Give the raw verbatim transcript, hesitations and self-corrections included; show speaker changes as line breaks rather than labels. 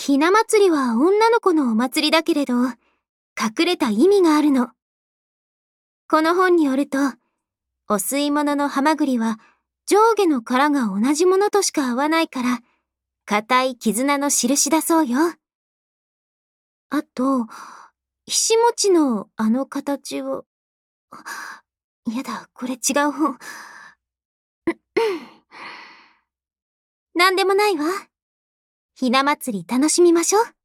ひな祭りは女の子のお祭りだけれど、隠れた意味があるの。この本によると、お吸い物のハマグリは上下の殻が同じものとしか合わないから、固い絆の印だそうよ。あと、ひしもちのあの形は、やだ、これ違う本。なんでもないわ。ひな祭り楽しみましょう。